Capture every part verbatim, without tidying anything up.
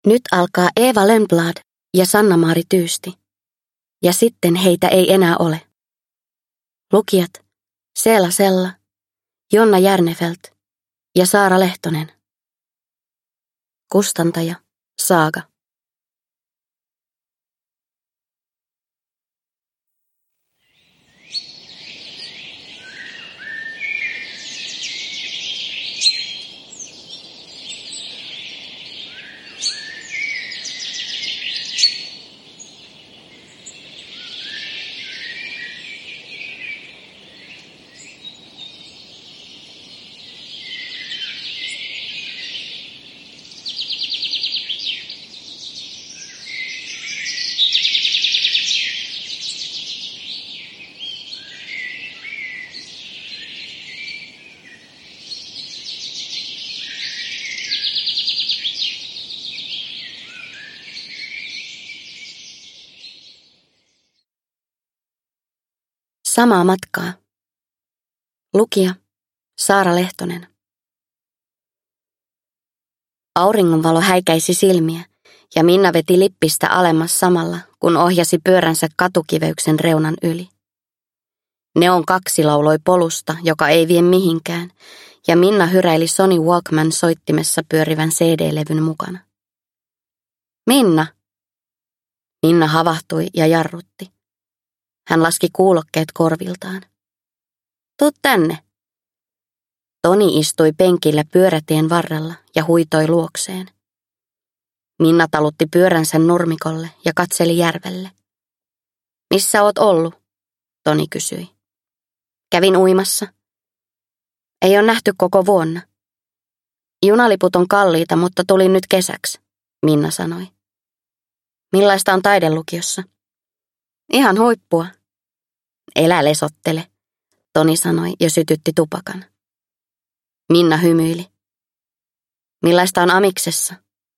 Nyt alkaa Eeva Lönnblad ja Sanna-Maari Tyysti. Ja sitten heitä ei enää ole. Lukijat Seela Sella, Jonna Järnefelt ja Saara Lehtonen. Kustantaja Saaga. Samaa matkaa. Lukija Saara Lehtonen. Auringonvalo häikäisi silmiä ja Minna veti lippistä alemmas samalla, kun ohjasi pyöränsä katukiveyksen reunan yli. Neon kaksi lauloi polusta, joka ei vie mihinkään, ja Minna hyräili Sony Walkman soittimessa pyörivän C D-levyn mukana. Minna! Minna havahtui ja jarrutti. Hän laski kuulokkeet korviltaan. Tuu tänne. Toni istui penkillä pyörätien varrella ja huitoi luokseen. Minna talutti pyöränsä nurmikolle ja katseli järvelle. Missä oot ollut? Toni kysyi. Kävin uimassa. Ei ole nähty koko vuonna. Junaliput on kalliita, mutta tulin nyt kesäksi, Minna sanoi. Millaista on taidelukiossa? Ihan huippua. Elä lesottele, Toni sanoi ja sytytti tupakan. Minna hymyili. Millaista on amiksessa?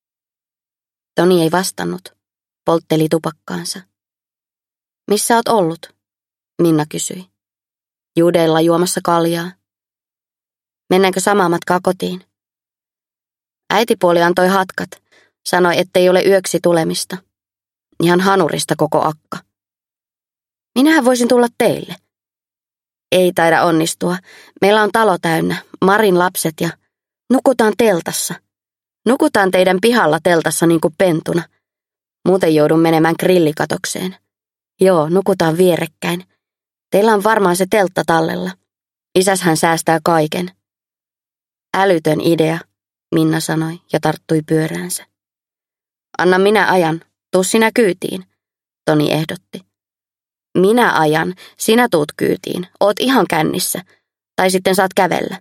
Toni ei vastannut, poltteli tupakkaansa. Missä oot ollut? Minna kysyi. Judeilla juomassa kaljaa. Mennäänkö samaa matkaa kotiin? Äitipuoli antoi hatkat, sanoi, ettei ole yöksi tulemista. Ihan hanurista koko akka. Minähän voisin tulla teille. Ei taida onnistua. Meillä on talo täynnä, Marin lapset ja nukutaan teltassa. Nukutaan teidän pihalla teltassa niin kuin pentuna. Muuten joudun menemään grillikatokseen. Joo, nukutaan vierekkäin. Teillä on varmaan se teltta tallella. Isäshän säästää kaiken. Älytön idea, Minna sanoi ja tarttui pyöräänsä. Anna minä ajan, tuu sinä kyytiin, Toni ehdotti. Minä ajan, sinä tuut kyytiin, oot ihan kännissä, tai sitten saat kävellä.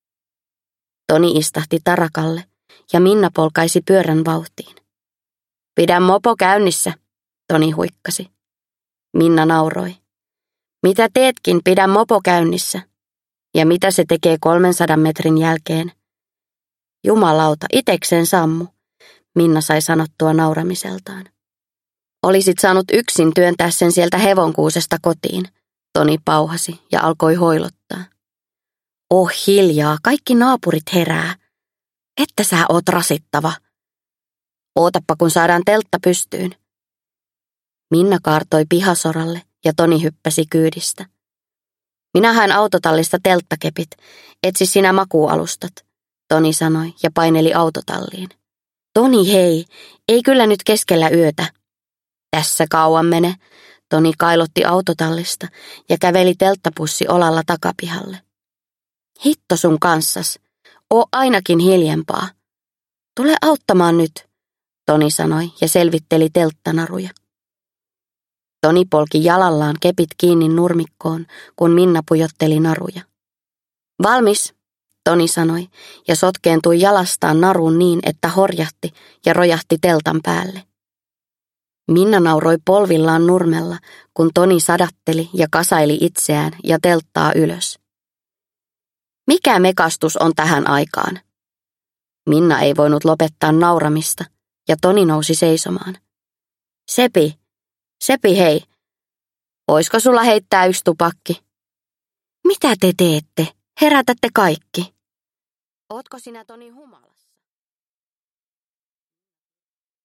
Toni istahti tarakalle ja Minna polkaisi pyörän vauhtiin. Pidä mopo käynnissä, Toni huikkasi. Minna nauroi. Mitä teetkin, pidä mopo käynnissä. Ja mitä se tekee kolmensadan metrin jälkeen? Jumalauta, itekseen sammu, Minna sai sanottua nauramiseltaan. Olisit saanut yksin työntää sen sieltä hevonkuusesta kotiin, Toni pauhasi ja alkoi hoilottaa. Oh hiljaa, kaikki naapurit herää. Että sä oot rasittava. Ootappa kun saadaan teltta pystyyn. Minna kaartoi pihasoralle ja Toni hyppäsi kyydistä. Minä haen autotallista telttakepit, etsi sinä makuualustat, Toni sanoi ja paineli autotalliin. Toni hei, ei kyllä nyt keskellä yötä. Tässä kauan mene, Toni kailotti autotallista ja käveli telttapussi olalla takapihalle. Hitto sun kanssas, oo ainakin hiljempaa. Tule auttamaan nyt, Toni sanoi ja selvitteli telttanaruja. Toni polki jalallaan kepit kiinni nurmikkoon, kun Minna pujotteli naruja. Valmis, Toni sanoi ja sotkeentui jalastaan naruun niin, että horjahti ja rojahti teltan päälle. Minna nauroi polvillaan nurmella, kun Toni sadatteli ja kasaili itseään ja telttaa ylös. Mikä mekastus on tähän aikaan? Minna ei voinut lopettaa nauramista ja Toni nousi seisomaan. Sepi, Sepi hei, voisiko sulla heittää yksi tupakki? Mitä te teette? Herätätte kaikki. Ootko sinä Toni humala?